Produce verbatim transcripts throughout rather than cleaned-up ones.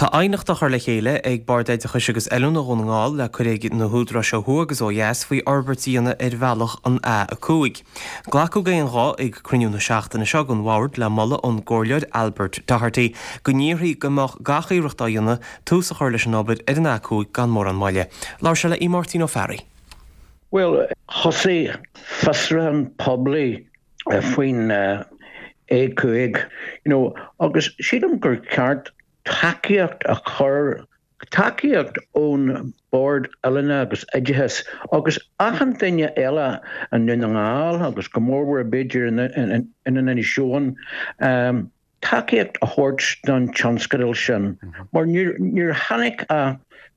Tá aithneach le chéile ag bardaid a chuisigus eún na gháil le churéig na húdra se thugus ó dheas faoi Albertíana ar bhealach an a a cúig. Ghlacu ga an gá ag cruniú na seachtainna seo an bhhard le molla an Gcomhliad Albert Doherty go níorthaí gomach gachaíireachtaíonna tús a chuir leis an obair ar an a cúig gan mór an maiile. Láir se le i Martin O'Ferry. Well, José Fasran Pobly faoin é cúig, you know, agus sílam gur ceart takeíocht a chur takeíocht ón board eilena agus idithes agus achan duine eile an nu an ngáil agus go mór war a beidir in in in an any seoin um takeíocht a thuirt don tionscadal sin mar níor hanig a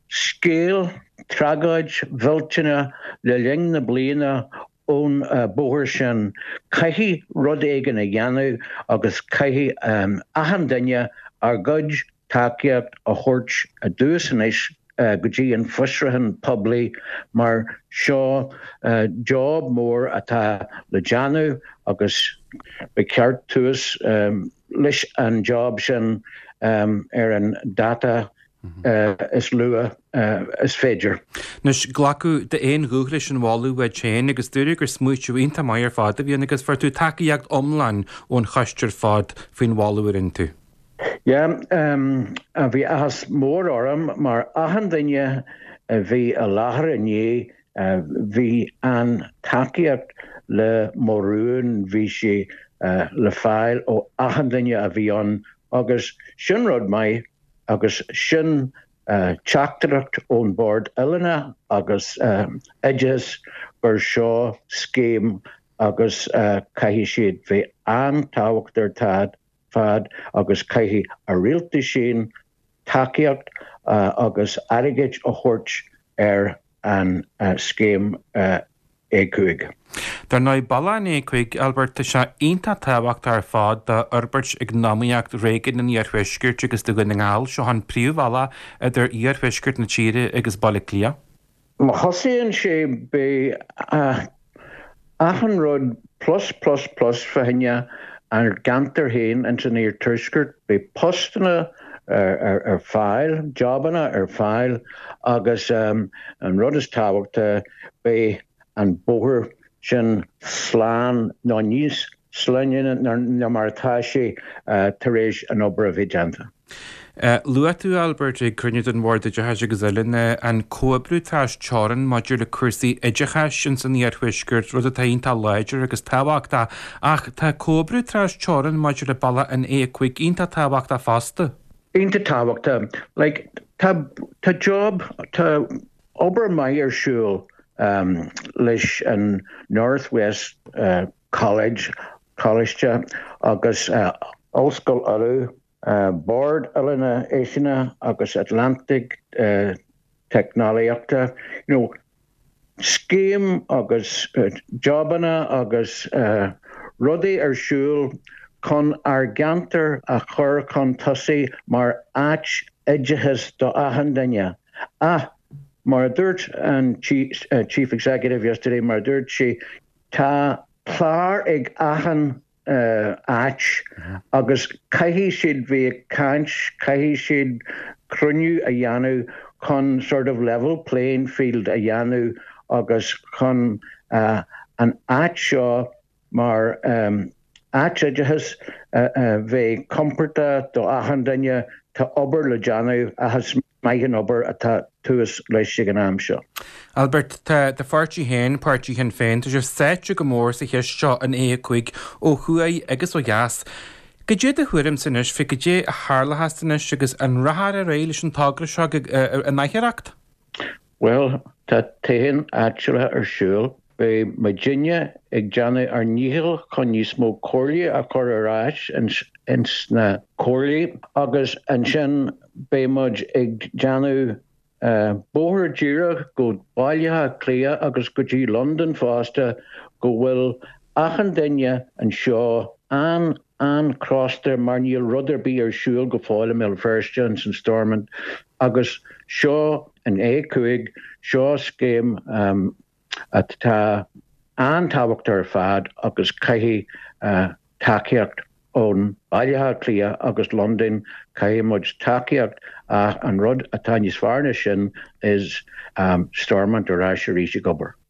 scéal tragaid bhilteanna le ling na bliana ón uh, bóthir sin caithí rud éigean a dhéanamh agus caithí um, achan duine ar gcuid takeíocht a thuirt a dús in éis uh, go dtí an Fasran Pobly mar seo uh, job mór atá le deanamh agus be ceart tús um, leis an job sin um, ar an data Uh, is lua uh, is féidir. Nus glacu de éon gúchlis an bháú we chéin agus dúir gur smúitiú inta maiar fád a bhíon agus for tú takeíocht omlain ón chaistear fád faoin bháú ar intú. Ja, um, a bhí ahas mór orm mar achan duine a bhí a láthair inné uh, bhí an takeíocht le morún bhí sé uh, le fáil ó achan duine a bhí an agus sin rud mai agus sin uh, teachtareacht ón board eilena agus um, idithes gur seo scéim agus uh, caithí siad bhí an táhachttar tad fad agus caithí a rialta sin takeíocht uh, agus airgeid a thuirt ar an uh, scéim uh, é cúig. Dar ná balla an é cúig Albert se onanta táhacht ar fád de Albert ag námaíocht réigean na íorhuiscirt agus do go na ngáil seo an príomhhela idir íorhuiscirt na tíre agus bailla clia. Má thosaíonn sé be uh, achan rud plus plus plus fahinne ar gantar héin an san íor tuiscirt be postana ar, ar, ar fáil, jobanna ar fáil agus um, an rud is táhachta be an bóthir sin sláán ná níos slánne na martá sé tar éis an obair a bhí deanta. Lua tú Albert ag cruniú an bhórda de heise go zailine an cóbrútáis teáran maidir le cuasaí idiche sin san íorhuiscirt rud a taonnta leidir agus tábhachta ach tá cóbrútáis teáran maidir le balla an é chuig onanta tábhachta fásta. Onanta tábhachta, like tá tá job tá obair mai ar siúil Um, leis an Northwest uh, College, College agus uh, Óscoil Aru, uh, board eilena éisina agus Atlantic uh, technoliaachta, you know, scéim agus uh, jobanna agus uh, rudaí ar siúil chun ar gantar a chur chun tosaí mar áit idithes do achan duine. Ah, Mar dúirt an chief, uh, chief executive yesterday, mar dúirt sé tá clár ag achan uh, áit agus caithí siad bhí cáint, caithí siad cruniú a dhéanamh chun sort of level playing field a dhéanamh agus chun uh, an áit seo mar um, áit idithes uh, uh, bhí comporta do achan duine tá obair le deanamh a has maigan obair atá tús leis sig an am seo. Albert, tá de fartí hen, partí hen féin, tá sé sete go mór sa heis seo an é chuig ó chuaí agus ó gheas. Go dé a thuirim sanis fi go dé a hálahastanis agus an rathar a réile an tágra seo a naichearacht? Well, tá taon áitiúla ar siúil be Virginia ag deanna ar níhil chun níos mó cóirlí a chur aráis in sna cóirlí agus an sin be muid ag deanú Uh, bóthir díreach go bailethe clia agus go dtí London fásta go bhfuil achan duine an seo an an crosstar mar níl rudidir bí ar siúil go fáile mé Firstjohn san Stormont agus seo an é cúig seo scéim um, atá an tábhacht ar fad agus caithí uh, takeíocht ón bailithe clia agus London caiimid takeíocht uh, an rud a tainnis farne sin is um, stormant ar as ríise gobar.